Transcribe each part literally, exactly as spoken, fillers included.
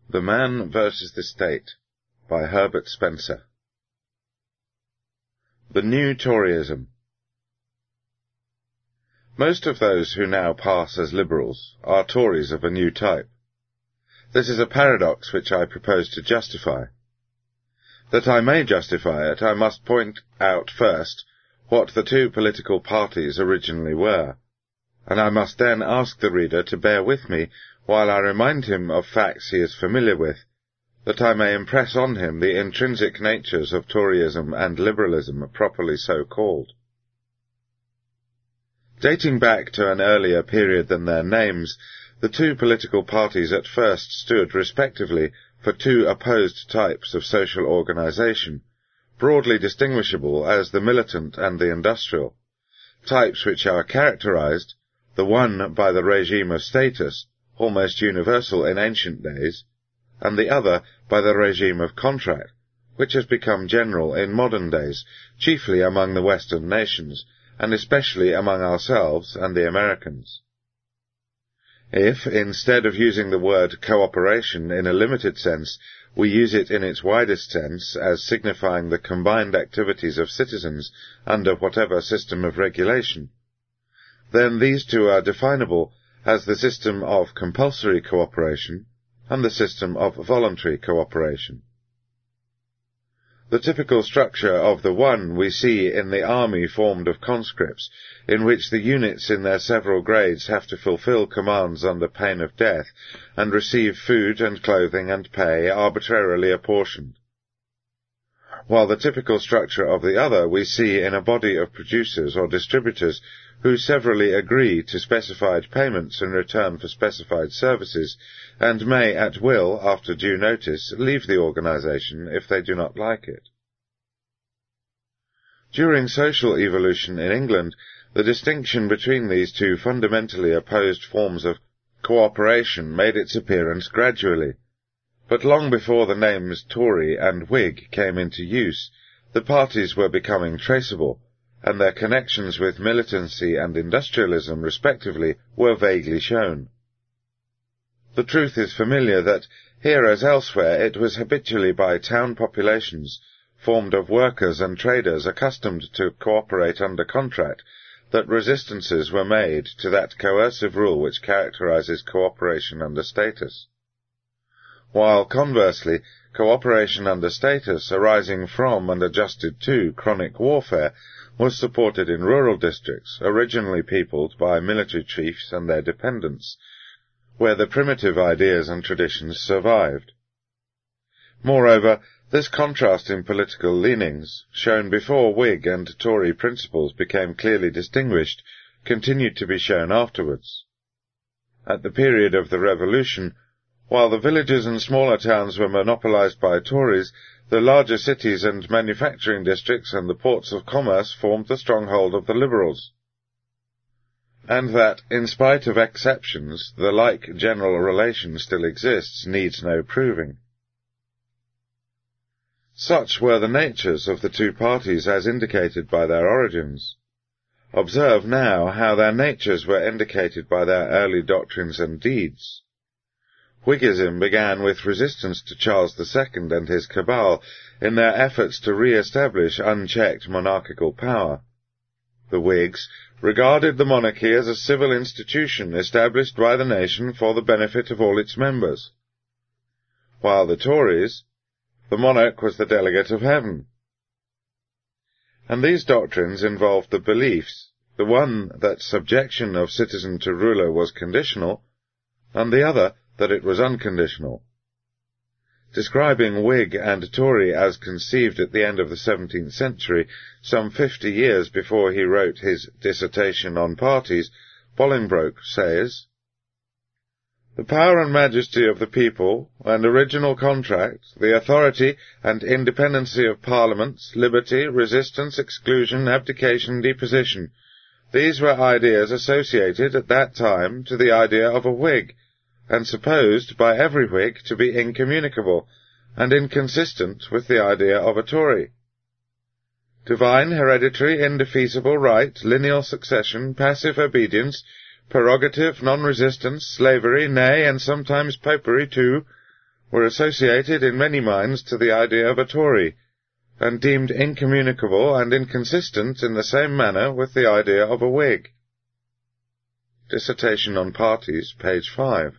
The Man versus the State by Herbert Spencer. The New Toryism. Most of those who now pass as Liberals are Tories of a new type. This is a paradox which I propose to justify. That I may justify it, I must point out first what the two political parties originally were, and I must then ask the reader to bear with me while I remind him of facts he is familiar with, that I may impress on him the intrinsic natures of Toryism and Liberalism properly so called. Dating back to an earlier period than their names, the two political parties at first stood respectively for two opposed types of social organization, broadly distinguishable as the militant and the industrial, types which are characterized, the one by the regime of status, almost universal in ancient days, and the other by the regime of contract, which has become general in modern days, chiefly among the Western nations, and especially among ourselves and the Americans. If, instead of using the word cooperation in a limited sense, we use it in its widest sense as signifying the combined activities of citizens under whatever system of regulation, then these two are definable as the system of compulsory cooperation and the system of voluntary cooperation. The typical structure of the one we see in the army formed of conscripts, in which the units in their several grades have to fulfill commands under pain of death, and receive food and clothing and pay arbitrarily apportioned. While the typical structure of the other we see in a body of producers or distributors, who severally agree to specified payments in return for specified services, and may at will, after due notice, leave the organization if they do not like it. During social evolution in England, the distinction between these two fundamentally opposed forms of cooperation made its appearance gradually, but long before the names Tory and Whig came into use, the parties were becoming traceable, and their connections with militancy and industrialism, respectively, were vaguely shown. The truth is familiar that, here as elsewhere, it was habitually by town populations, formed of workers and traders accustomed to cooperate under contract, that resistances were made to that coercive rule which characterizes cooperation under status. While, conversely, cooperation under status arising from and adjusted to chronic warfare was supported in rural districts, originally peopled by military chiefs and their dependents, where the primitive ideas and traditions survived. Moreover, this contrast in political leanings, shown before Whig and Tory principles became clearly distinguished, continued to be shown afterwards. At the period of the Revolution, while the villages and smaller towns were monopolized by Tories, the larger cities and manufacturing districts and the ports of commerce formed the stronghold of the Liberals, and that, in spite of exceptions, the like general relation still exists needs no proving. Such were the natures of the two parties as indicated by their origins. Observe now how their natures were indicated by their early doctrines and deeds. Whiggism began with resistance to Charles the Second and his cabal in their efforts to re-establish unchecked monarchical power. The Whigs regarded the monarchy as a civil institution established by the nation for the benefit of all its members, while the Tories, the monarch was the delegate of heaven. And these doctrines involved the beliefs, the one that subjection of citizen to ruler was conditional, and the other that it was unconditional. Describing Whig and Tory as conceived at the end of the seventeenth century, some fifty years before he wrote his Dissertation on Parties, Bolingbroke says, "The power and majesty of the people, and original contract, the authority and independency of parliaments, liberty, resistance, exclusion, abdication, deposition, these were ideas associated at that time to the idea of a Whig, and supposed by every Whig to be incommunicable, and inconsistent with the idea of a Tory. Divine, hereditary, indefeasible right, lineal succession, passive obedience, prerogative, non-resistance, slavery, nay, and sometimes popery too, were associated in many minds to the idea of a Tory, and deemed incommunicable and inconsistent in the same manner with the idea of a Whig. Dissertation on Parties, page five.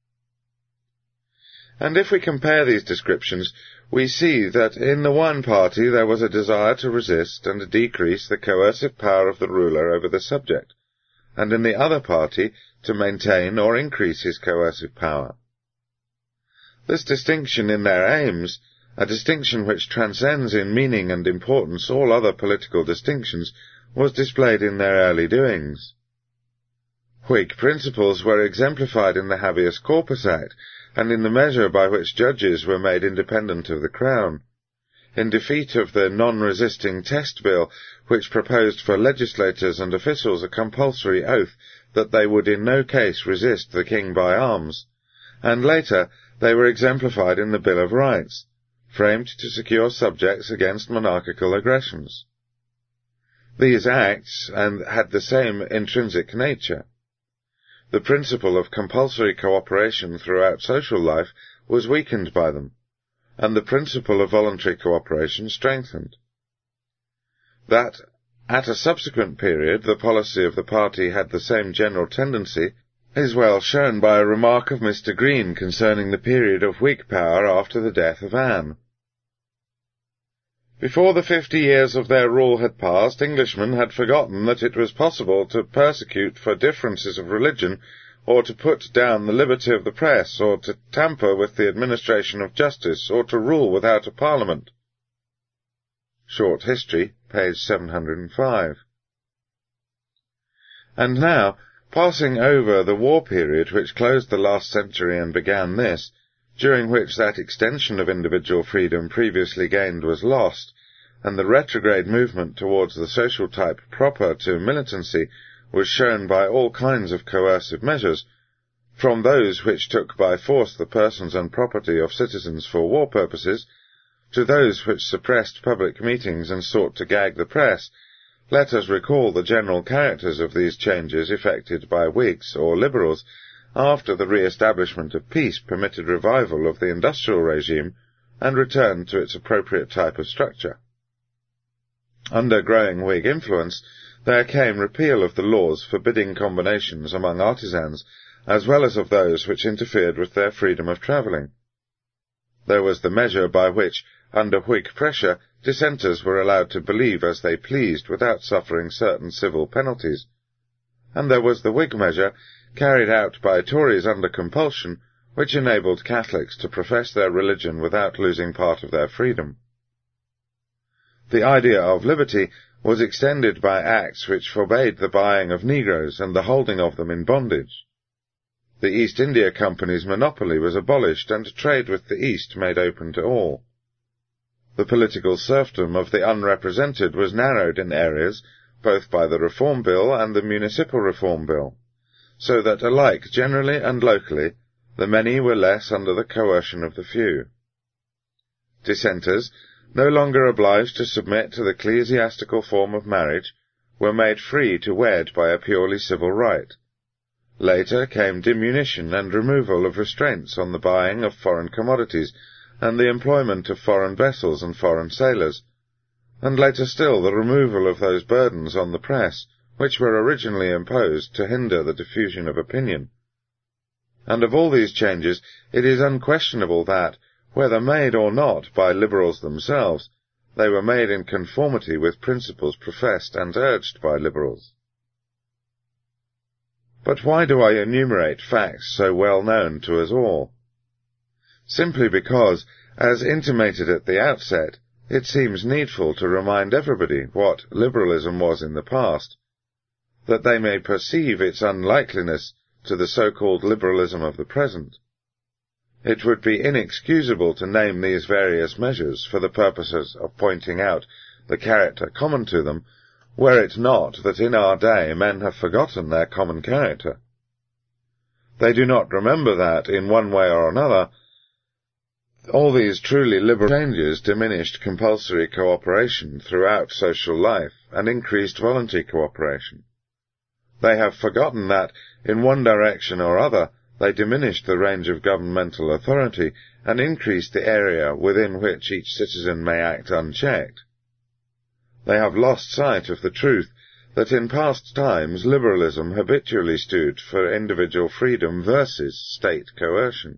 And if we compare these descriptions, we see that in the one party there was a desire to resist and decrease the coercive power of the ruler over the subject, and in the other party to maintain or increase his coercive power. This distinction in their aims, a distinction which transcends in meaning and importance all other political distinctions, was displayed in their early doings. Whig principles were exemplified in the Habeas Corpus Act, and in the measure by which judges were made independent of the Crown, in defeat of the non-resisting Test Bill, which proposed for legislators and officials a compulsory oath that they would in no case resist the King by arms, and later they were exemplified in the Bill of Rights, framed to secure subjects against monarchical aggressions. These acts and had the same intrinsic nature. The principle of compulsory cooperation throughout social life was weakened by them, and the principle of voluntary cooperation strengthened. That, at a subsequent period, the policy of the party had the same general tendency is well shown by a remark of Mister Green concerning the period of Whig power after the death of Anne. Before the fifty years of their rule had passed, Englishmen had forgotten that it was possible to persecute for differences of religion, or to put down the liberty of the press, or to tamper with the administration of justice, or to rule without a parliament. Short History, page seven hundred five. And now, passing over the war period which closed the last century and began this, during which that extension of individual freedom previously gained was lost, and the retrograde movement towards the social type proper to militancy was shown by all kinds of coercive measures, from those which took by force the persons and property of citizens for war purposes, to those which suppressed public meetings and sought to gag the press. Let us recall the general characters of these changes effected by Whigs or Liberals, after the re-establishment of peace permitted revival of the industrial regime and return to its appropriate type of structure. Under growing Whig influence, there came repeal of the laws forbidding combinations among artisans, as well as of those which interfered with their freedom of travelling. There was the measure by which, under Whig pressure, dissenters were allowed to believe as they pleased without suffering certain civil penalties, and there was the Whig measure, carried out by Tories under compulsion, which enabled Catholics to profess their religion without losing part of their freedom. The idea of liberty was extended by acts which forbade the buying of negroes and the holding of them in bondage. The East India Company's monopoly was abolished and trade with the East made open to all. The political serfdom of the unrepresented was narrowed in areas, both by the Reform Bill and the Municipal Reform Bill, so that alike generally and locally the many were less under the coercion of the few. Dissenters, no longer obliged to submit to the ecclesiastical form of marriage, were made free to wed by a purely civil right. Later came diminution and removal of restraints on the buying of foreign commodities, and the employment of foreign vessels and foreign sailors, and later still the removal of those burdens on the press, which were originally imposed to hinder the diffusion of opinion. And of all these changes it is unquestionable that, whether made or not by Liberals themselves, they were made in conformity with principles professed and urged by Liberals. But why do I enumerate facts so well known to us all? Simply because, as intimated at the outset, it seems needful to remind everybody what liberalism was in the past, that they may perceive its unlikeliness to the so-called liberalism of the present. It would be inexcusable to name these various measures for the purposes of pointing out the character common to them, were it not that in our day men have forgotten their common character. They do not remember that, in one way or another, all these truly liberal changes diminished compulsory cooperation throughout social life and increased voluntary cooperation. They have forgotten that, in one direction or other, They diminished the range of governmental authority and increased the area within which each citizen may act unchecked. They have lost sight of the truth that in past times liberalism habitually stood for individual freedom versus state coercion.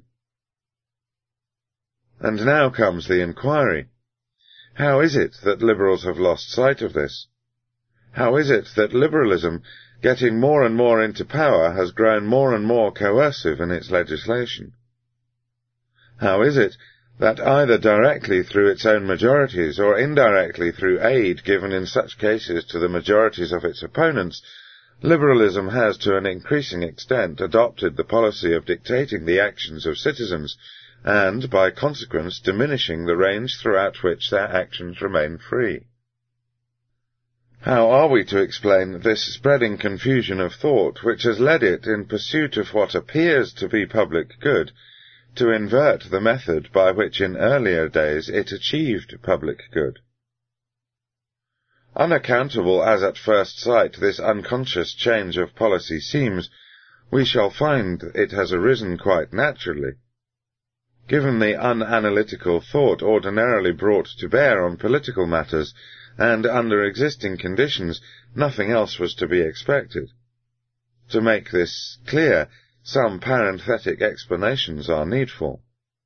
And now comes the inquiry. How is it that liberals have lost sight of this? How is it that liberalism, getting more and more into power, has grown more and more coercive in its legislation? How is it that either directly through its own majorities or indirectly through aid given in such cases to the majorities of its opponents, liberalism has to an increasing extent adopted the policy of dictating the actions of citizens and, by consequence, diminishing the range throughout which their actions remain free? How are we to explain this spreading confusion of thought which has led it, in pursuit of what appears to be public good, to invert the method by which in earlier days it achieved public good? Unaccountable as at first sight this unconscious change of policy seems, we shall find it has arisen quite naturally. Given the unanalytical thought ordinarily brought to bear on political matters, and under existing conditions, nothing else was to be expected. To make this clear, some parenthetic explanations are needful.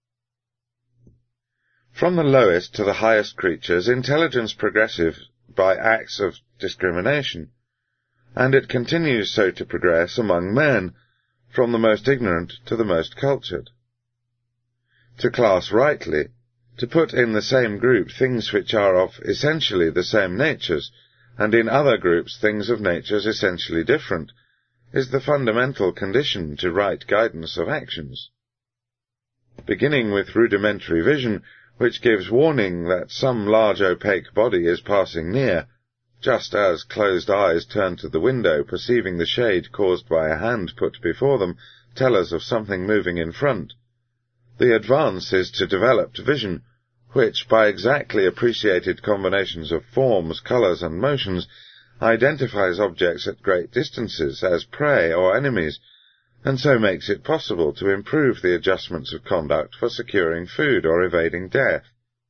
From the lowest to the highest creatures, intelligence progresses by acts of discrimination, and it continues so to progress among men, from the most ignorant to the most cultured. To class rightly, to put in the same group things which are of essentially the same natures, and in other groups things of natures essentially different, is the fundamental condition to right guidance of actions. Beginning with rudimentary vision, which gives warning that some large opaque body is passing near, just as closed eyes turned to the window, perceiving the shade caused by a hand put before them, tell us of something moving in front. The advance is to developed vision, which, by exactly appreciated combinations of forms, colours, and motions, identifies objects at great distances as prey or enemies, and so makes it possible to improve the adjustments of conduct for securing food or evading death.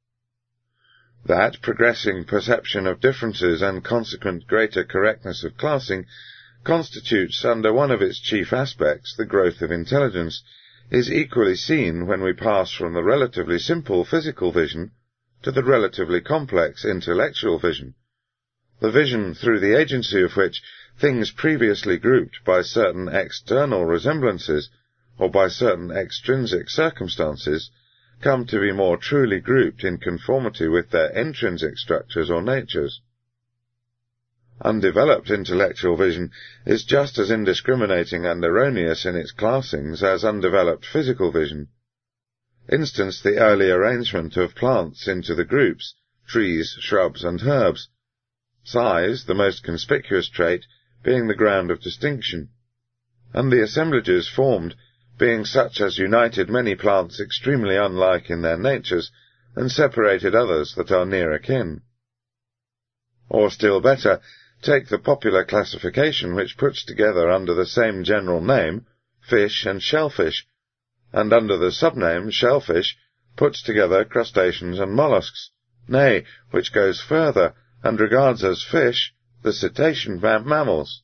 That progressing perception of differences and consequent greater correctness of classing constitutes, under one of its chief aspects, the growth of intelligence, is equally seen when we pass from the relatively simple physical vision to the relatively complex intellectual vision, the vision through the agency of which things previously grouped by certain external resemblances or by certain extrinsic circumstances come to be more truly grouped in conformity with their intrinsic structures or natures. Undeveloped intellectual vision is just as indiscriminating and erroneous in its classings as undeveloped physical vision. Instance the early arrangement of plants into the groups, trees, shrubs, and herbs, size, the most conspicuous trait, being the ground of distinction, and the assemblages formed being such as united many plants extremely unlike in their natures, and separated others that are near akin. Or still better, take the popular classification which puts together under the same general name fish and shellfish, and under the subname shellfish puts together crustaceans and mollusks, nay, which goes further, and regards as fish the cetacean mammals.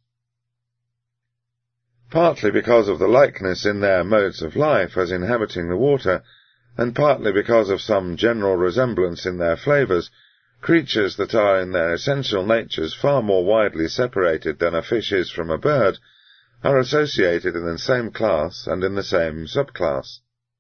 Partly because of the likeness in their modes of life as inhabiting the water, and partly because of some general resemblance in their flavours, creatures that are in their essential natures far more widely separated than a fish is from a bird, are associated in the same class and in the same subclass.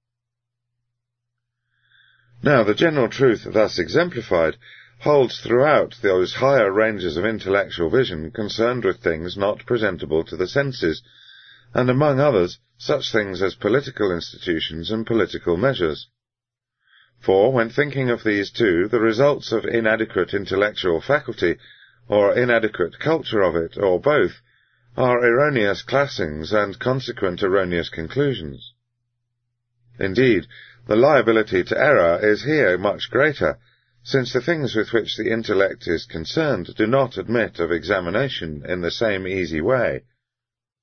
Now, the general truth thus exemplified holds throughout those higher ranges of intellectual vision concerned with things not presentable to the senses, and among others such things as political institutions and political measures. For, when thinking of these two, the results of inadequate intellectual faculty, or inadequate culture of it, or both, are erroneous classings and consequent erroneous conclusions. Indeed, the liability to error is here much greater, since the things with which the intellect is concerned do not admit of examination in the same easy way.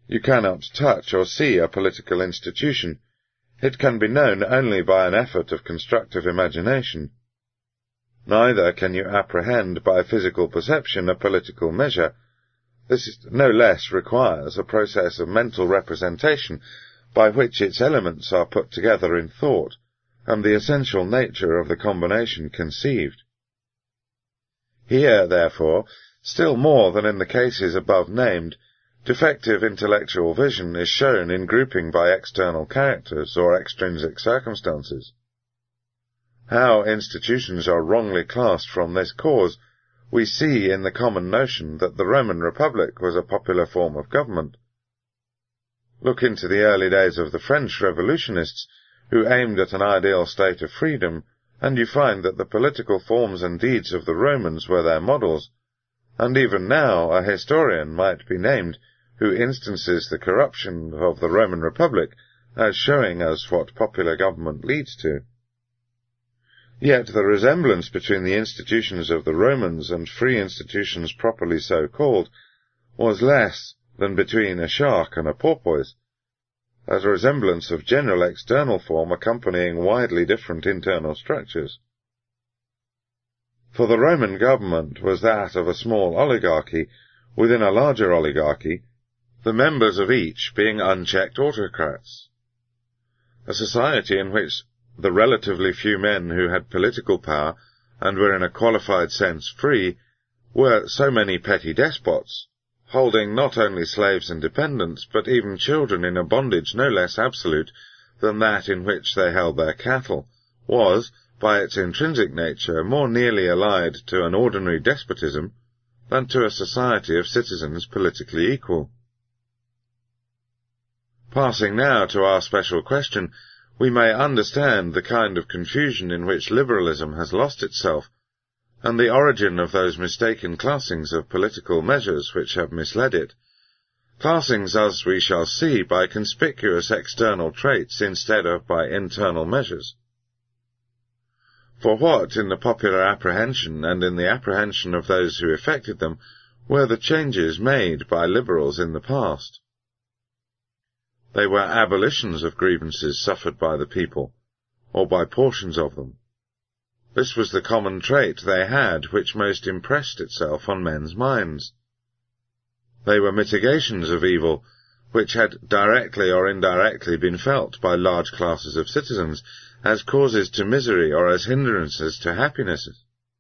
You cannot touch or see a political institution. It can be known only by an effort of constructive imagination. Neither can you apprehend by physical perception a political measure. This no less requires a process of mental representation by which its elements are put together in thought, and the essential nature of the combination conceived. Here, therefore, still more than in the cases above named, defective intellectual vision is shown in grouping by external characters or extrinsic circumstances. How institutions are wrongly classed from this cause we see in the common notion that the Roman Republic was a popular form of government. Look into the early days of the French revolutionists, who aimed at an ideal state of freedom, and you find that the political forms and deeds of the Romans were their models, and even now a historian might be named who instances the corruption of the Roman Republic as showing us what popular government leads to. Yet the resemblance between the institutions of the Romans and free institutions properly so called was less than between a shark and a porpoise, as a resemblance of general external form accompanying widely different internal structures. For the Roman government was that of a small oligarchy within a larger oligarchy, the members of each being unchecked autocrats. A society in which the relatively few men who had political power and were in a qualified sense free were so many petty despots, holding not only slaves and dependents, but even children in a bondage no less absolute than that in which they held their cattle, was, by its intrinsic nature, more nearly allied to an ordinary despotism than to a society of citizens politically equal. Passing now to our special question, we may understand the kind of confusion in which liberalism has lost itself, and the origin of those mistaken classings of political measures which have misled it, classings, as we shall see, by conspicuous external traits instead of by internal measures. For what, in the popular apprehension and in the apprehension of those who effected them, were the changes made by liberals in the past? They were abolitions of grievances suffered by the people, or by portions of them. This was the common trait they had which most impressed itself on men's minds. They were mitigations of evil, which had directly or indirectly been felt by large classes of citizens as causes to misery or as hindrances to happiness.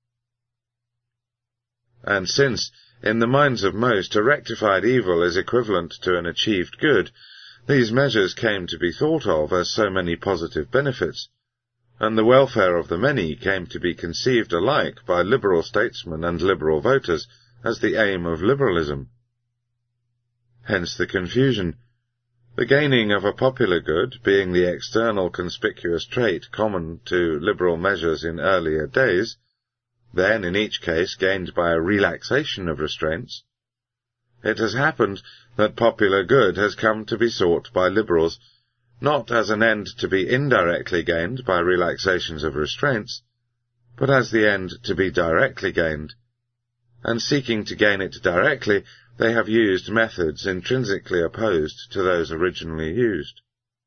And since, in the minds of most, a rectified evil is equivalent to an achieved good, these measures came to be thought of as so many positive benefits, and the welfare of the many came to be conceived alike by liberal statesmen and liberal voters as the aim of liberalism. Hence the confusion, the gaining of a popular good being the external conspicuous trait common to liberal measures in earlier days, then in each case gained by a relaxation of restraints. It has happened that popular good has come to be sought by liberals, not as an end to be indirectly gained by relaxations of restraints, but as the end to be directly gained, and seeking to gain it directly, they have used methods intrinsically opposed to those originally used.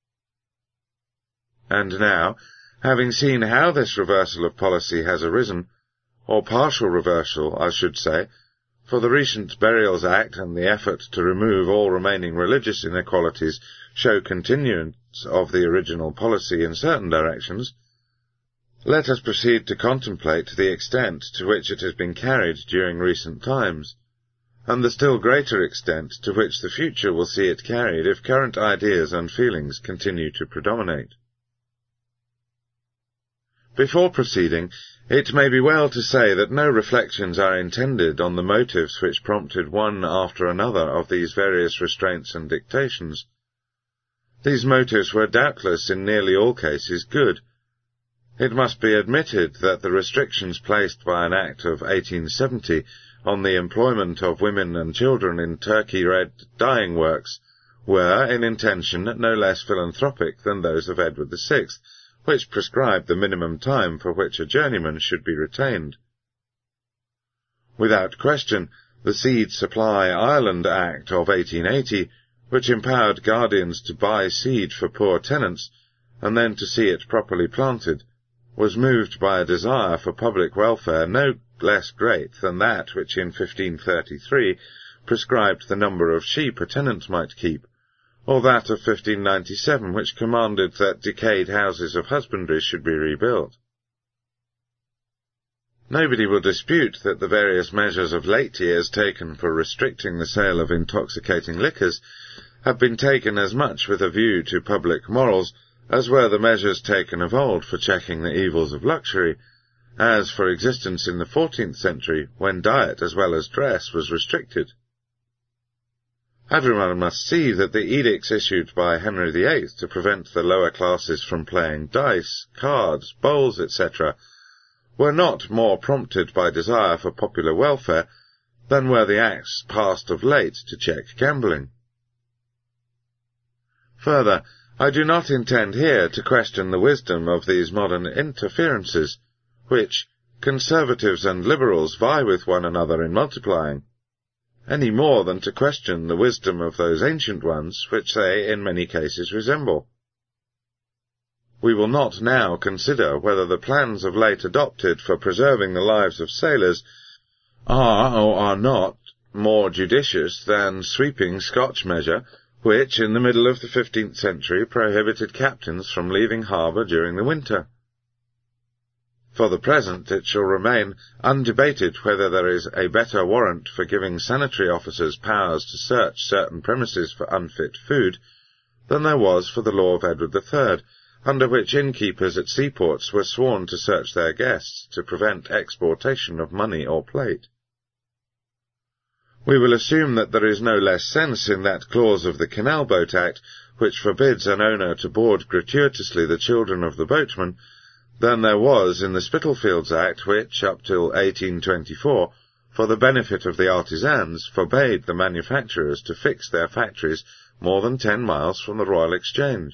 And now, having seen how this reversal of policy has arisen, or partial reversal, I should say, for the recent Burials Act and the effort to remove all remaining religious inequalities show continuance of the original policy in certain directions, let us proceed to contemplate the extent to which it has been carried during recent times, and the still greater extent to which the future will see it carried if current ideas and feelings continue to predominate. Before proceeding, it may be well to say that no reflections are intended on the motives which prompted one after another of these various restraints and dictations. These motives were doubtless in nearly all cases good. It must be admitted that the restrictions placed by an Act of eighteen seventy on the employment of women and children in Turkey-red dyeing works were, in intention, no less philanthropic than those of Edward the Sixth, which prescribed the minimum time for which a journeyman should be retained. Without question, the Seed Supply Ireland Act of eighteen eighty, which empowered guardians to buy seed for poor tenants, and then to see it properly planted, was moved by a desire for public welfare no less great than that which in fifteen thirty-three prescribed the number of sheep a tenant might keep, or that of fifteen ninety-seven which commanded that decayed houses of husbandry should be rebuilt. Nobody will dispute that the various measures of late years taken for restricting the sale of intoxicating liquors have been taken as much with a view to public morals as were the measures taken of old for checking the evils of luxury, as for existence in the fourteenth century, when diet as well as dress was restricted. Everyone must see that the edicts issued by Henry the Eighth to prevent the lower classes from playing dice, cards, bowls, et cetera, were not more prompted by desire for popular welfare than were the acts passed of late to check gambling. Further, I do not intend here to question the wisdom of these modern interferences, which conservatives and liberals vie with one another in multiplying, any more than to question the wisdom of those ancient ones which they in many cases resemble. We will not now consider whether the plans of late adopted for preserving the lives of sailors are or are not more judicious than sweeping Scotch measure, which, in the middle of the fifteenth century, prohibited captains from leaving harbour during the winter. For the present, it shall remain undebated whether there is a better warrant for giving sanitary officers powers to search certain premises for unfit food than there was for the law of Edward the Third, under which innkeepers at seaports were sworn to search their guests to prevent exportation of money or plate. We will assume that there is no less sense in that clause of the Canal Boat Act which forbids an owner to board gratuitously the children of the boatman than there was in the Spitalfields Act which, up till eighteen twenty-four, for the benefit of the artisans, forbade the manufacturers to fix their factories more than ten miles from the Royal Exchange.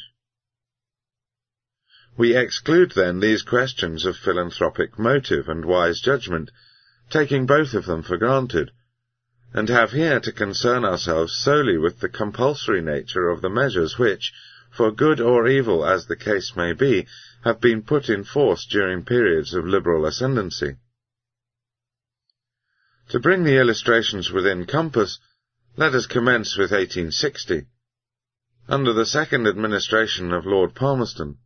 We exclude then these questions of philanthropic motive and wise judgment, taking both of them for granted, and have here to concern ourselves solely with the compulsory nature of the measures which, for good or evil as the case may be, have been put in force during periods of liberal ascendancy. To bring the illustrations within compass, let us commence with eighteen sixty, under the second administration of Lord Palmerston.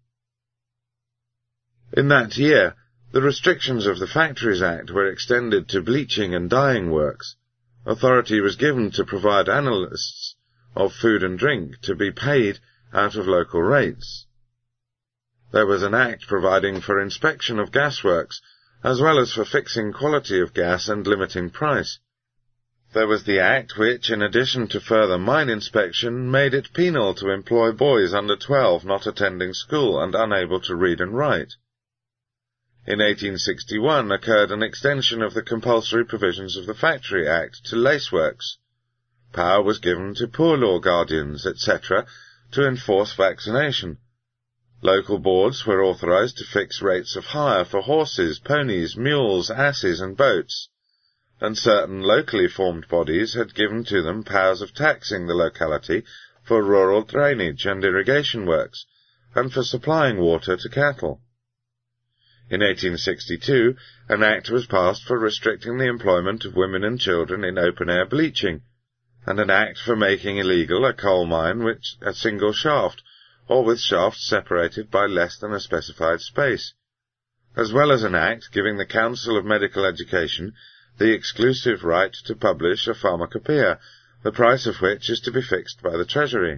In that year, the restrictions of the Factories Act were extended to bleaching and dyeing works. Authority was given to provide analysts of food and drink to be paid out of local rates. There was an act providing for inspection of gasworks, as well as for fixing quality of gas and limiting price. There was the act which, in addition to further mine inspection, made it penal to employ boys under twelve not attending school and unable to read and write. In eighteen sixty-one occurred an extension of the compulsory provisions of the Factory Act to laceworks. Power was given to poor law guardians, et cetera, to enforce vaccination. Local boards were authorized to fix rates of hire for horses, ponies, mules, asses, and boats, and certain locally formed bodies had given to them powers of taxing the locality for rural drainage and irrigation works, and for supplying water to cattle. In eighteen sixty-two, an act was passed for restricting the employment of women and children in open-air bleaching, and an act for making illegal a coal mine with a single shaft, or with shafts separated by less than a specified space, as well as an act giving the Council of Medical Education the exclusive right to publish a pharmacopoeia, the price of which is to be fixed by the Treasury.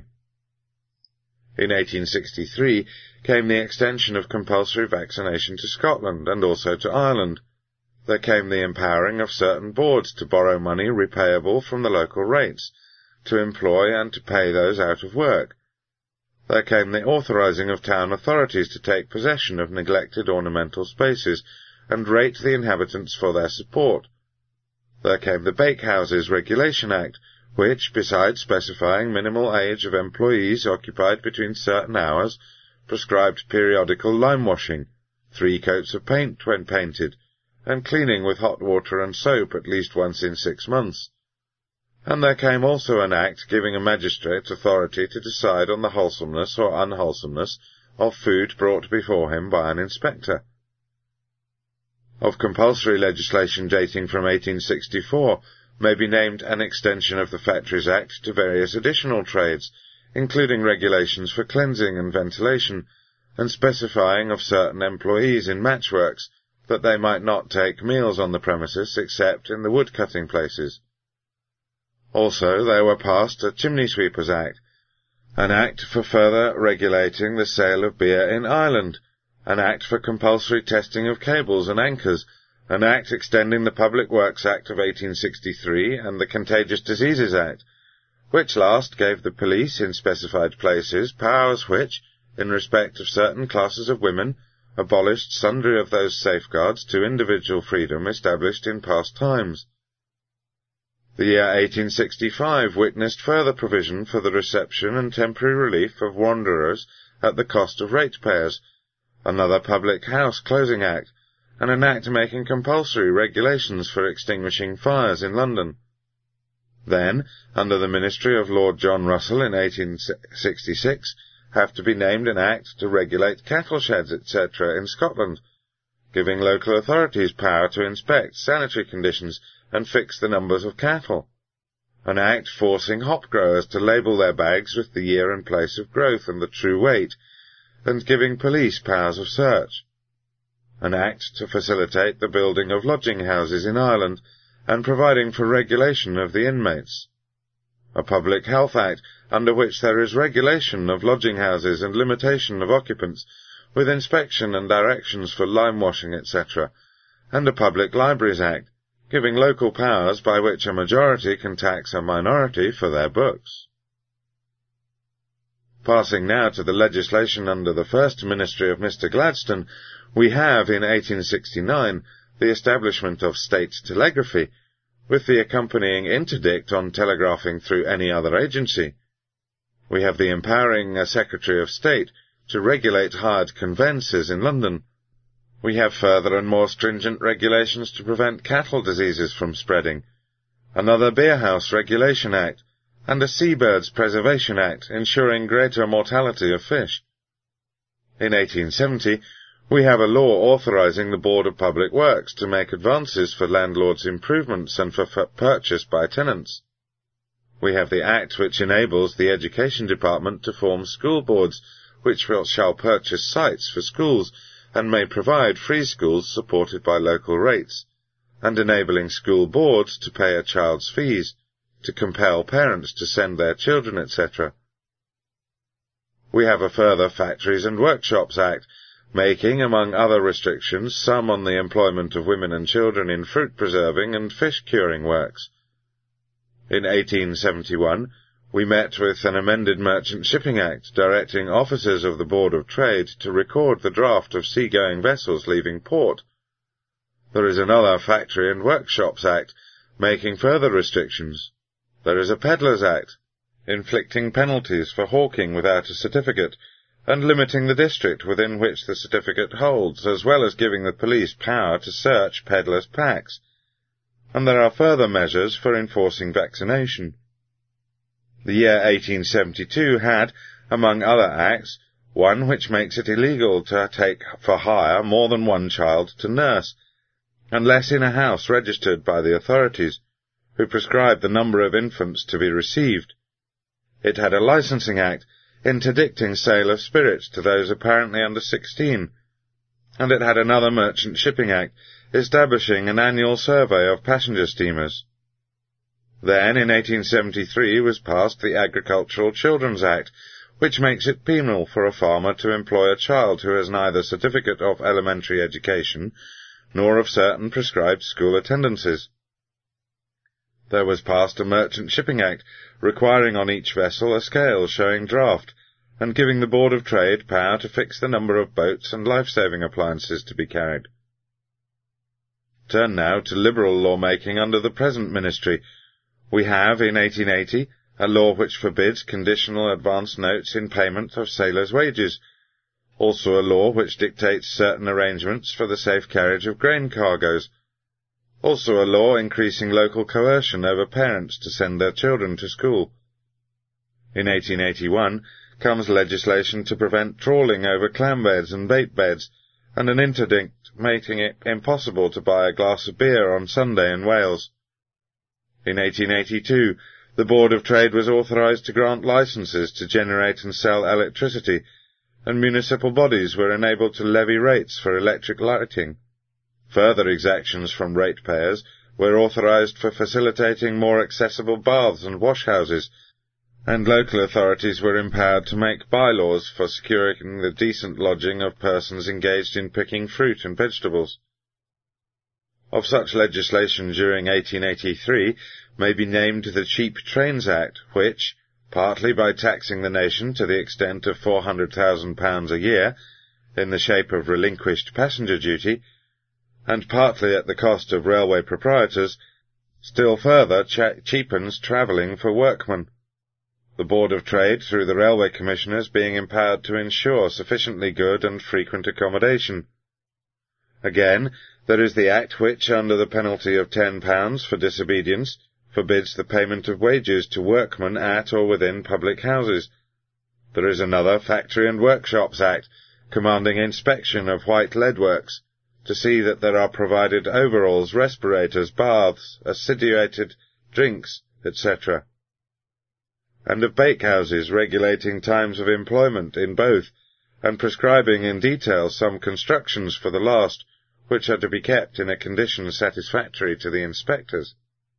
In eighteen sixty-three came the extension of compulsory vaccination to Scotland and also to Ireland. There came the empowering of certain boards to borrow money repayable from the local rates, to employ and to pay those out of work. There came the authorizing of town authorities to take possession of neglected ornamental spaces and rate the inhabitants for their support. There came the Bakehouses Regulation Act, which, besides specifying minimal age of employees occupied between certain hours, prescribed periodical lime-washing, three coats of paint when painted, and cleaning with hot water and soap at least once in six months. and there came also an Act giving a magistrate authority to decide on the wholesomeness or unwholesomeness of food brought before him by an inspector. Of compulsory legislation dating from eighteen sixty-four may be named an extension of the Factories Act to various additional trades, including regulations for cleansing and ventilation, and specifying of certain employees in matchworks that they might not take meals on the premises except in the wood-cutting places. Also, there were passed a Chimney Sweepers Act, an Act for further regulating the sale of beer in Ireland, an Act for compulsory testing of cables and anchors, an Act extending the Public Works Act of eighteen sixty-three and the Contagious Diseases Act, which last gave the police in specified places powers which, in respect of certain classes of women, abolished sundry of those safeguards to individual freedom established in past times. The year eighteen sixty-five witnessed further provision for the reception and temporary relief of wanderers at the cost of ratepayers, another Public House Closing Act, and an Act making compulsory regulations for extinguishing fires in London. Then, under the ministry of Lord John Russell in eighteen sixty-six, have to be named an Act to regulate cattle sheds, et cetera in Scotland, giving local authorities power to inspect sanitary conditions and fix the numbers of cattle. An Act forcing hop growers to label their bags with the year and place of growth and the true weight, and giving police powers of search. An Act to facilitate the building of lodging houses in Ireland, and providing for regulation of the inmates. A Public Health Act, under which there is regulation of lodging houses and limitation of occupants, with inspection and directions for lime-washing, et cetera, and a Public Libraries Act, giving local powers by which a majority can tax a minority for their books. Passing now to the legislation under the first ministry of Mister Gladstone, we have, in eighteen sixty-nine, the establishment of state telegraphy, with the accompanying interdict on telegraphing through any other agency. We have the empowering a Secretary of State to regulate hired conveyances in London. We have further and more stringent regulations to prevent cattle diseases from spreading, another Beerhouse Regulation Act, and a Seabirds Preservation Act ensuring greater mortality of fish. In eighteen seventy, we have a law authorizing the Board of Public Works to make advances for landlords' improvements and for purchase by tenants. We have the Act which enables the Education Department to form school boards, which will, shall purchase sites for schools, and may provide free schools supported by local rates, and enabling school boards to pay a child's fees, to compel parents to send their children, et cetera. We have a further Factories and Workshops Act, making, among other restrictions, some on the employment of women and children in fruit-preserving and fish-curing works. In eighteen seventy-one, we met with an amended Merchant Shipping Act directing officers of the Board of Trade to record the draft of sea-going vessels leaving port. There is another Factory and Workshops Act, making further restrictions. There is a Peddlers Act, inflicting penalties for hawking without a certificate, and limiting the district within which the certificate holds, as well as giving the police power to search peddlers' packs. And there are further measures for enforcing vaccination. The year eighteen seventy-two had, among other acts, one which makes it illegal to take for hire more than one child to nurse, unless in a house registered by the authorities, who prescribe the number of infants to be received. It had a licensing act, interdicting sale of spirits to those apparently under sixteen, and it had another Merchant Shipping Act, establishing an annual survey of passenger steamers. Then, in eighteen seventy-three, was passed the Agricultural Children's Act, which makes it penal for a farmer to employ a child who has neither certificate of elementary education, nor of certain prescribed school attendances. There was passed a Merchant Shipping Act, requiring on each vessel a scale showing draught, and giving the Board of Trade power to fix the number of boats and life-saving appliances to be carried. Turn now to liberal law-making under the present ministry. We have, in eighteen eighty, a law which forbids conditional advance notes in payment of sailors' wages, also a law which dictates certain arrangements for the safe carriage of grain cargoes. also a law increasing local coercion over parents to send their children to school. In eighteen eighty-one comes legislation to prevent trawling over clam beds and bait beds, and an interdict making it impossible to buy a glass of beer on Sunday in Wales. In eighteen eighty-two, the Board of Trade was authorised to grant licences to generate and sell electricity, and municipal bodies were enabled to levy rates for electric lighting. Further exactions from ratepayers were authorised for facilitating more accessible baths and washhouses, and local authorities were empowered to make bylaws for securing the decent lodging of persons engaged in picking fruit and vegetables. Of such legislation during eighteen eighty-three may be named the Cheap Trains Act, which, partly by taxing the nation to the extent of four hundred thousand pounds a year, in the shape of relinquished passenger duty, and partly at the cost of railway proprietors, still further cha- cheapens travelling for workmen, the Board of Trade, through the Railway Commissioners, being empowered to ensure sufficiently good and frequent accommodation. Again, there is the Act which, under the penalty of ten pounds for disobedience, forbids the payment of wages to workmen at or within public houses. There is another Factory and Workshops Act, commanding inspection of white lead works, to see that there are provided overalls, respirators, baths, acidulated drinks, et cetera, and of bakehouses regulating times of employment in both, and prescribing in detail some constructions for the last, which are to be kept in a condition satisfactory to the inspectors.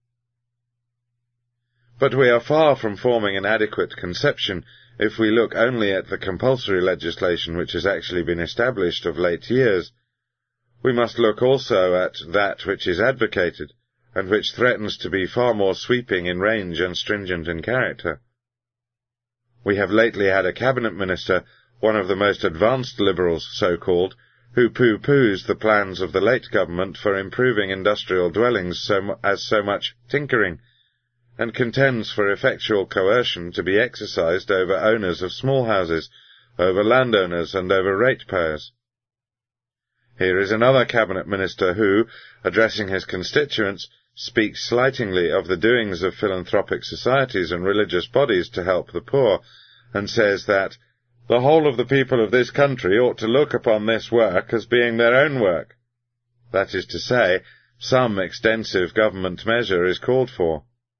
But we are far from forming an adequate conception if we look only at the compulsory legislation which has actually been established of late years. We must look also at that which is advocated, and which threatens to be far more sweeping in range and stringent in character. We have lately had a cabinet minister, one of the most advanced Liberals, so-called, who pooh-poohs the plans of the late government for improving industrial dwellings so as so much tinkering, and contends for effectual coercion to be exercised over owners of small houses, over landowners, and over ratepayers. Here is another cabinet minister who, addressing his constituents, speaks slightingly of the doings of philanthropic societies and religious bodies to help the poor, and says that the whole of the people of this country ought to look upon this work as being their own work. That is to say, some extensive government measure is called for.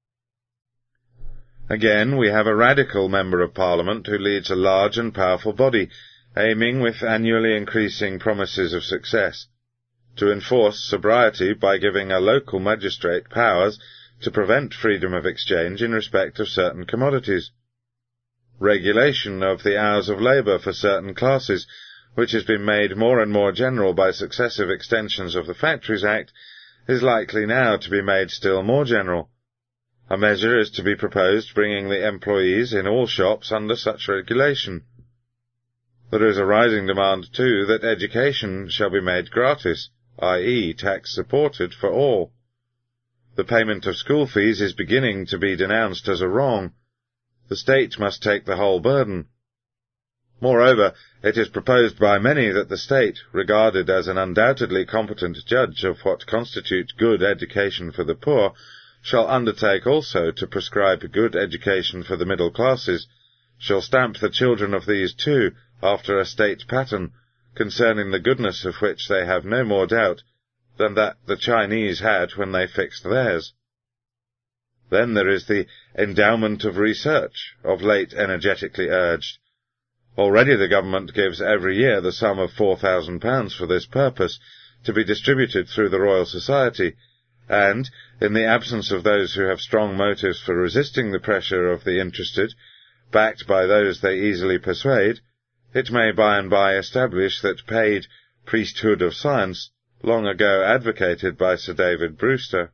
Again, we have a radical Member of Parliament who leads a large and powerful body, aiming, with annually increasing promises of success, to enforce sobriety by giving a local magistrate powers to prevent freedom of exchange in respect of certain commodities. Regulation of the hours of labour for certain classes, which has been made more and more general by successive extensions of the Factories Act, is likely now to be made still more general. A measure is to be proposed bringing the employees in all shops under such regulation. There is a rising demand, too, that education shall be made gratis, that is, tax-supported for all. The payment of school fees is beginning to be denounced as a wrong. The state must take the whole burden. Moreover, it is proposed by many that the state, regarded as an undoubtedly competent judge of what constitutes good education for the poor, shall undertake also to prescribe good education for the middle classes, shall stamp the children of these too, after a state pattern, concerning the goodness of which they have no more doubt than that the Chinese had when they fixed theirs. Then there is the endowment of research, of late energetically urged. Already the government gives every year the sum of four thousand pounds for this purpose, to be distributed through the Royal Society, and, in the absence of those who have strong motives for resisting the pressure of the interested, backed by those they easily persuade, it may by and by establish that paid priesthood of science, long ago advocated by Sir David Brewster.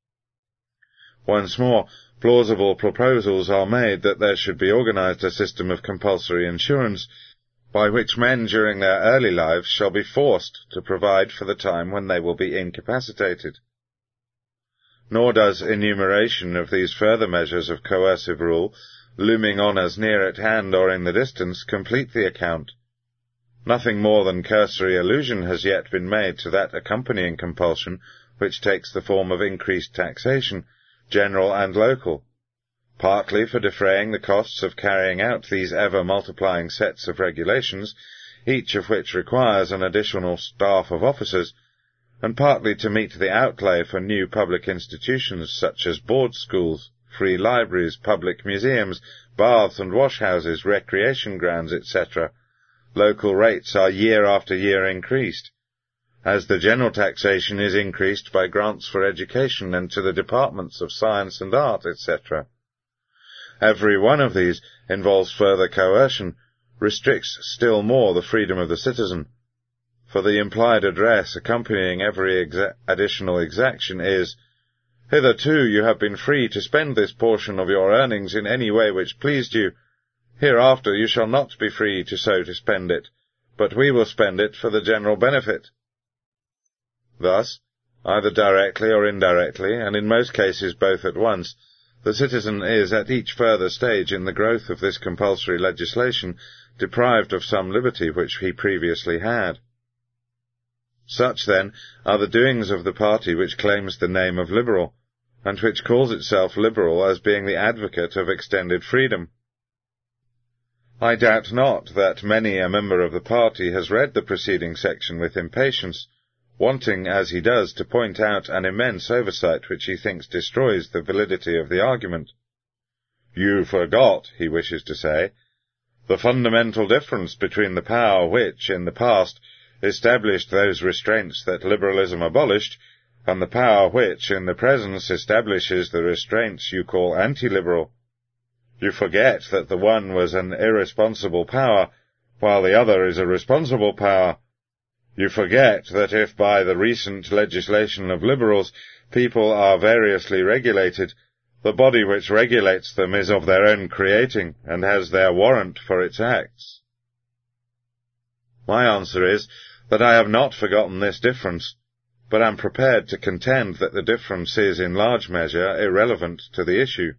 Once more, plausible proposals are made that there should be organized a system of compulsory insurance, by which men during their early lives shall be forced to provide for the time when they will be incapacitated. Nor does enumeration of these further measures of coercive rule, looming on as near at hand or in the distance, complete the account. Nothing more than cursory allusion has yet been made to that accompanying compulsion which takes the form of increased taxation, general and local, partly for defraying the costs of carrying out these ever-multiplying sets of regulations, each of which requires an additional staff of officers, and partly to meet the outlay for new public institutions such as board schools, free libraries, public museums, baths and wash-houses, recreation grounds, et cetera. Local rates are year after year increased, as the general taxation is increased by grants for education and to the departments of science and art, et cetera. Every one of these involves further coercion, restricts still more the freedom of the citizen, for the implied address accompanying every exa- additional exaction is, "Hitherto you have been free to spend this portion of your earnings in any way which pleased you. Hereafter you shall not be free to so to spend it, but we will spend it for the general benefit." Thus, either directly or indirectly, and in most cases both at once, the citizen is, at each further stage in the growth of this compulsory legislation, deprived of some liberty which he previously had. Such, then, are the doings of the party which claims the name of Liberal, and which calls itself Liberal as being the advocate of extended freedom. I doubt not that many a member of the party has read the preceding section with impatience, wanting, as he does, to point out an immense oversight which he thinks destroys the validity of the argument. "You forgot," he wishes to say, "the fundamental difference between the power which, in the past, established those restraints that liberalism abolished, and the power which, in the present, establishes the restraints you call anti-liberal. You forget that the one was an irresponsible power, while the other is a responsible power. You forget that if by the recent legislation of liberals people are variously regulated, the body which regulates them is of their own creating, and has their warrant for its acts." My answer is that I have not forgotten this difference, but am prepared to contend that the difference is in large measure irrelevant to the issue.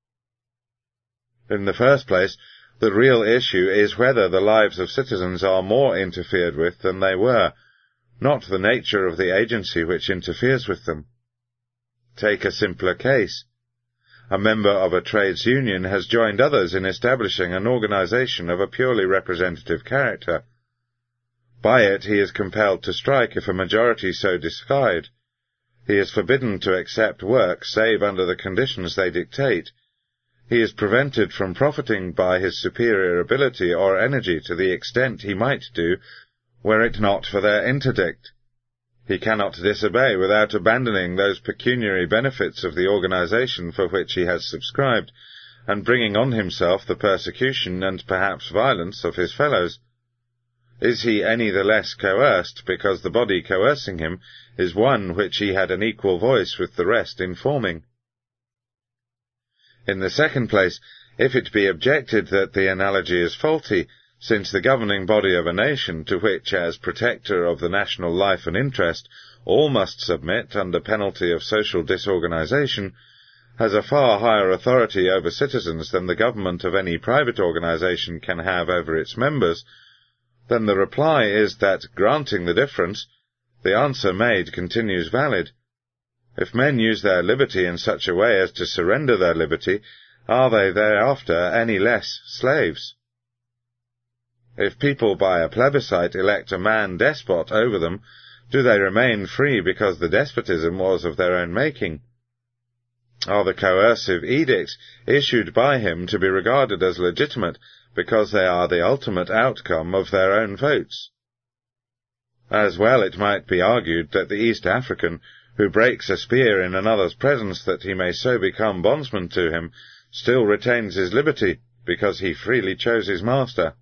In the first place, the real issue is whether the lives of citizens are more interfered with than they were, not the nature of the agency which interferes with them. Take a simpler case. A member of a trades union has joined others in establishing an organization of a purely representative character. By it he is compelled to strike if a majority so decide. He is forbidden to accept work save under the conditions they dictate. He is prevented from profiting by his superior ability or energy to the extent he might do were it not for their interdict. He cannot disobey without abandoning those pecuniary benefits of the organization for which he has subscribed, and bringing on himself the persecution and perhaps violence of his fellows. Is he any the less coerced because the body coercing him is one which he had an equal voice with the rest in forming? In the second place, if it be objected that the analogy is faulty, since the governing body of a nation, to which, as protector of the national life and interest, all must submit under penalty of social disorganization, has a far higher authority over citizens than the government of any private organization can have over its members, then the reply is that, granting the difference, the answer made continues valid. If men use their liberty in such a way as to surrender their liberty, are they thereafter any less slaves? If people by a plebiscite elect a man despot over them, do they remain free because the despotism was of their own making? Are the coercive edicts issued by him to be regarded as legitimate because they are the ultimate outcome of their own votes? As well it might be argued that the East African, who breaks a spear in another's presence that he may so become bondsman to him, still retains his liberty, because he freely chose his master.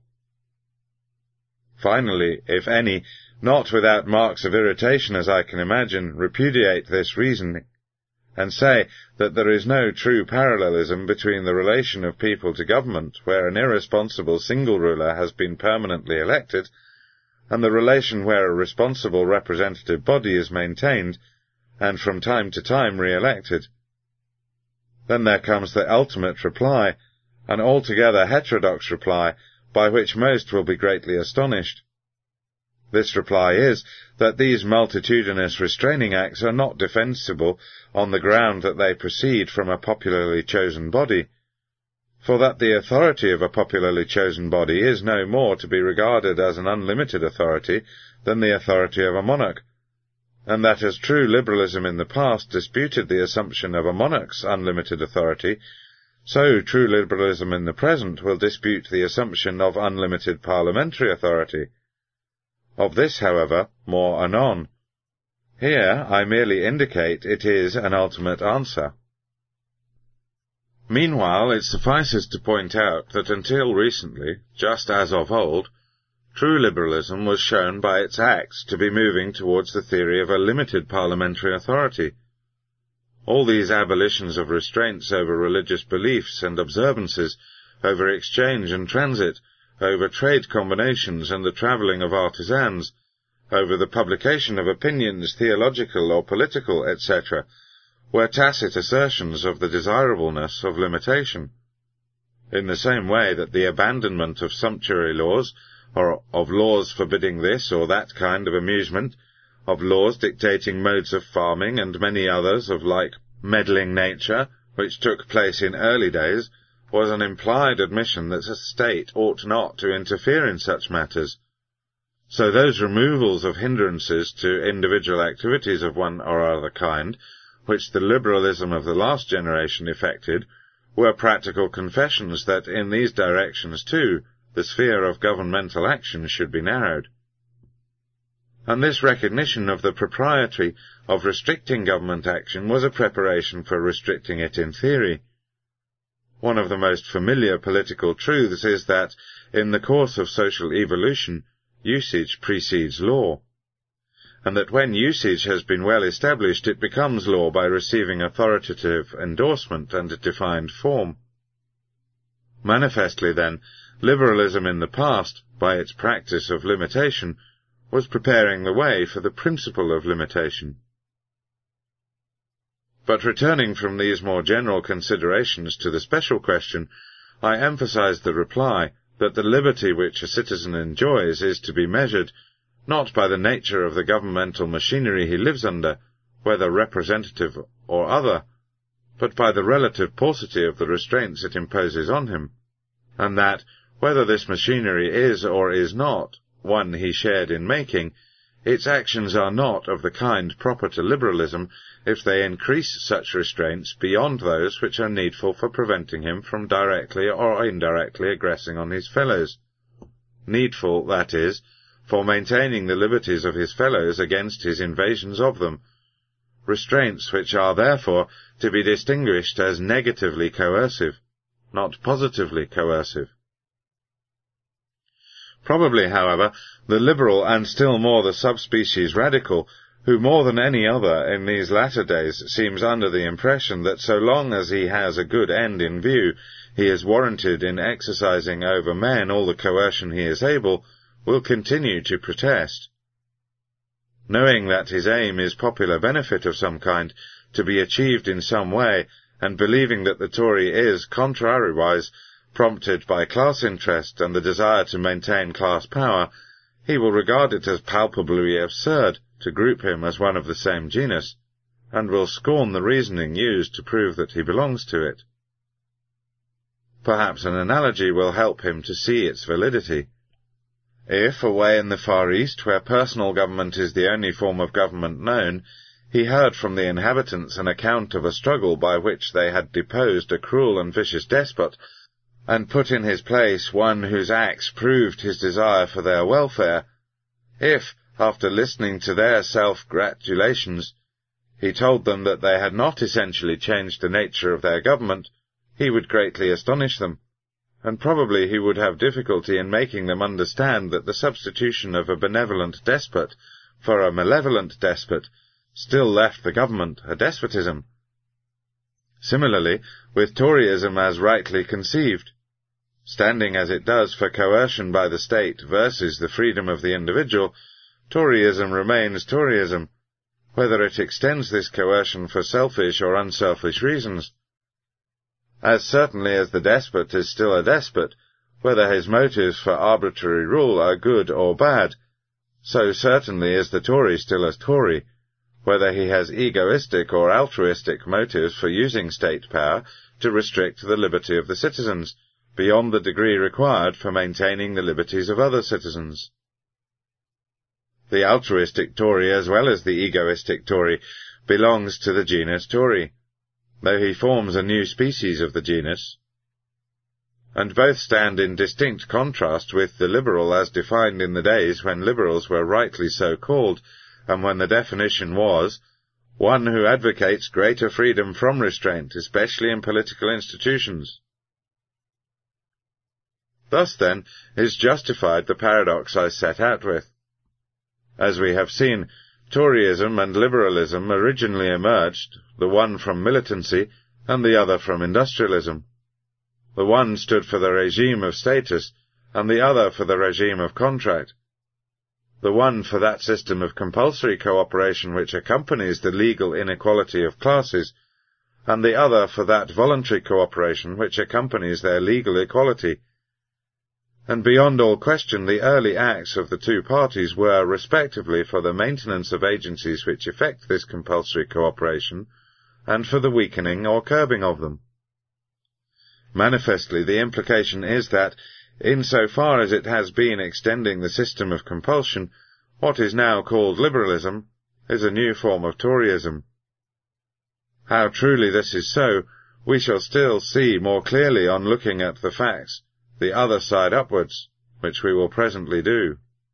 Finally, if any, not without marks of irritation as I can imagine, repudiate this reasoning, and say that there is no true parallelism between the relation of people to government, where an irresponsible single ruler has been permanently elected, and the relation where a responsible representative body is maintained, and from time to time re-elected. Then there comes the ultimate reply, an altogether heterodox reply, by which most will be greatly astonished. This reply is that these multitudinous restraining acts are not defensible on the ground that they proceed from a popularly chosen body, for that the authority of a popularly chosen body is no more to be regarded as an unlimited authority than the authority of a monarch, and that as true liberalism in the past disputed the assumption of a monarch's unlimited authority, so true liberalism in the present will dispute the assumption of unlimited parliamentary authority. Of this, however, more anon. Here I merely indicate it is an ultimate answer. Meanwhile, it suffices to point out that until recently, just as of old, true liberalism was shown by its acts to be moving towards the theory of a limited parliamentary authority. All these abolitions of restraints over religious beliefs and observances, over exchange and transit, over trade combinations and the travelling of artisans, over the publication of opinions, theological or political, et cetera, were tacit assertions of the desirableness of limitation. In the same way that the abandonment of sumptuary laws, or of laws forbidding this or that kind of amusement, of laws dictating modes of farming, and many others of like meddling nature, which took place in early days, was an implied admission that a state ought not to interfere in such matters. So those removals of hindrances to individual activities of one or other kind, which the liberalism of the last generation effected, were practical confessions that in these directions too the sphere of governmental action should be narrowed. And this recognition of the propriety of restricting government action was a preparation for restricting it in theory. One of the most familiar political truths is that, in the course of social evolution, usage precedes law, and that when usage has been well established it becomes law by receiving authoritative endorsement and a defined form. Manifestly, then, liberalism in the past, by its practice of limitation, was preparing the way for the principle of limitation. But returning from these more general considerations to the special question, I emphasize the reply that the liberty which a citizen enjoys is to be measured, not by the nature of the governmental machinery he lives under, whether representative or other, but by the relative paucity of the restraints it imposes on him, and that, whether this machinery is or is not one he shared in making, its actions are not of the kind proper to liberalism if they increase such restraints beyond those which are needful for preventing him from directly or indirectly aggressing on his fellows. Needful, that is, for maintaining the liberties of his fellows against his invasions of them, restraints which are therefore to be distinguished as negatively coercive, not positively coercive. Probably, however, the liberal and still more the subspecies radical, who more than any other in these latter days seems under the impression that so long as he has a good end in view, he is warranted in exercising over men all the coercion he is able, will continue to protest. Knowing that his aim is popular benefit of some kind, to be achieved in some way, and believing that the Tory is, contrariwise, prompted by class interest and the desire to maintain class power, he will regard it as palpably absurd to group him as one of the same genus, and will scorn the reasoning used to prove that he belongs to it. Perhaps an analogy will help him to see its validity. If, away in the Far East, where personal government is the only form of government known, he heard from the inhabitants an account of a struggle by which they had deposed a cruel and vicious despot, and put in his place one whose acts proved his desire for their welfare, if, after listening to their self-gratulations, he told them that they had not essentially changed the nature of their government, he would greatly astonish them, and probably he would have difficulty in making them understand that the substitution of a benevolent despot for a malevolent despot still left the government a despotism. Similarly, with Toryism as rightly conceived, standing as it does for coercion by the state versus the freedom of the individual, Toryism remains Toryism, whether it extends this coercion for selfish or unselfish reasons. As certainly as the despot is still a despot, whether his motives for arbitrary rule are good or bad, so certainly is the Tory still a Tory, whether he has egoistic or altruistic motives for using state power to restrict the liberty of the citizens, beyond the degree required for maintaining the liberties of other citizens. The altruistic Tory, as well as the egoistic Tory, belongs to the genus Tory, though he forms a new species of the genus, and both stand in distinct contrast with the liberal as defined in the days when liberals were rightly so called, and when the definition was, one who advocates greater freedom from restraint, especially in political institutions. Thus, then, is justified the paradox I set out with. As we have seen, Toryism and liberalism originally emerged, the one from militancy and the other from industrialism. The one stood for the regime of status, and the other for the regime of contract. The one for that system of compulsory cooperation which accompanies the legal inequality of classes, and the other for that voluntary cooperation which accompanies their legal equality. And beyond all question the early acts of the two parties were, respectively, for the maintenance of agencies which effect this compulsory cooperation, and for the weakening or curbing of them. Manifestly, the implication is that, in so far as it has been extending the system of compulsion, what is now called liberalism is a new form of Toryism. How truly this is so, we shall still see more clearly on looking at the facts, the other side upwards, which we will presently do.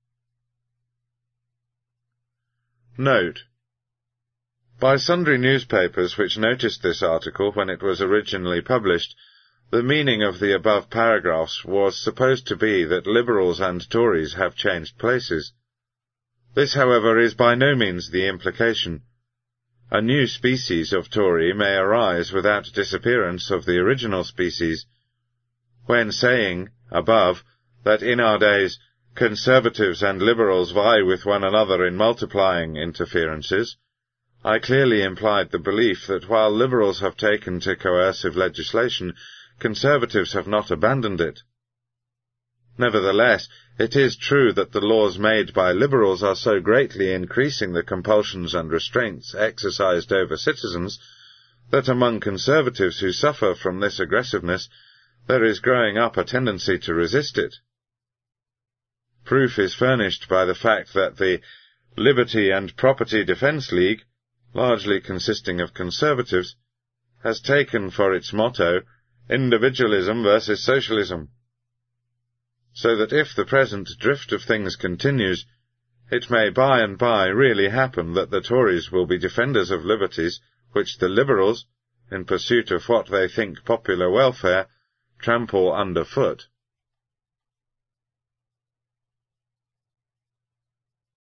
Note: by sundry newspapers which noticed this article when it was originally published, the meaning of the above paragraphs was supposed to be that Liberals and Tories have changed places. This, however, is by no means the implication. A new species of Tory may arise without disappearance of the original species. When saying, above, that in our days Conservatives and Liberals vie with one another in multiplying interferences, I clearly implied the belief that while Liberals have taken to coercive legislation, Conservatives have not abandoned it. Nevertheless, it is true that the laws made by Liberals are so greatly increasing the compulsions and restraints exercised over citizens that among Conservatives who suffer from this aggressiveness there is growing up a tendency to resist it. Proof is furnished by the fact that the Liberty and Property Defence League, largely consisting of Conservatives, has taken for its motto individualism versus socialism, so that if the present drift of things continues, it may by and by really happen that the Tories will be defenders of liberties which the Liberals, in pursuit of what they think popular welfare, trample underfoot.